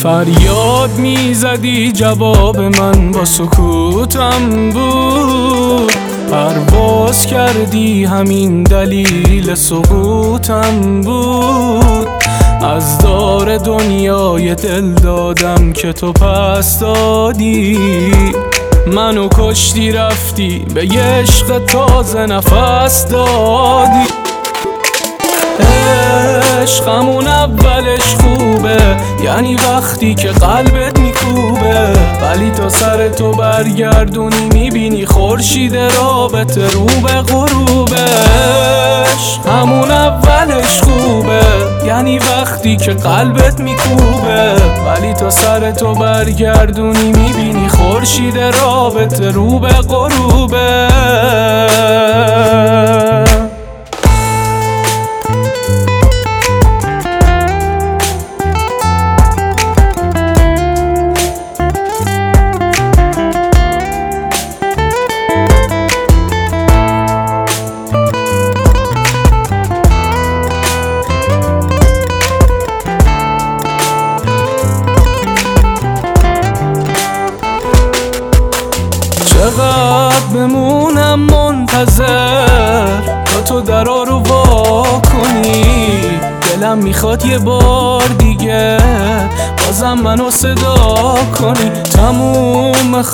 فریاد میزدی جواب من با سکوتم بود، پرواز کردی همین دلیل سقوطم بود. از دار دنیای دل دادم که تو پس دادی، منو کشتی رفتی به یه عشق تازه نفس دادی. عشقمون اولش خوبه، یعنی وقتی که قلبت میکوبه، ولی تا سر تو برگردونی میبینی خورشید رابطه رو به غروبه. عشقمون اولش خوبه، یعنی وقتی که قلبت میکوبه، ولی تا سر تو برگردونی میبینی خورشید رابطه رو به غروبه. چقدر بمونم منتظر تا تو درا رو وا کنی؟ دلم میخواد یه بار دیگه بازم منو صدا کنی. تموم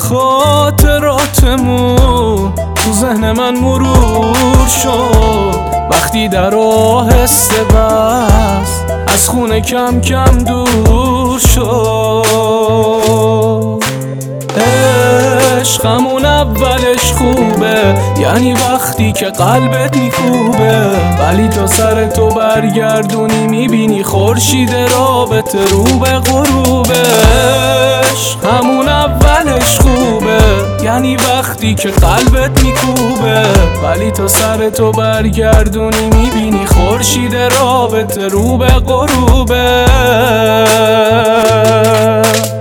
خاطراتمون تو ذهن من مرور شد، وقتی در آهسته بس از خونه کم کم دور شد. عشقمون اولش خوبه، یعنی وقتی که قلبت میکوبه، ولی تا سر تو برگردونی میبینی خورشید رابطه رو به غروبه. عشقمون اولش خوبه، یعنی وقتی که قلبت میکوبه، ولی تا سر تو برگردونی میبینی خورشید رابطه رو به غروبه.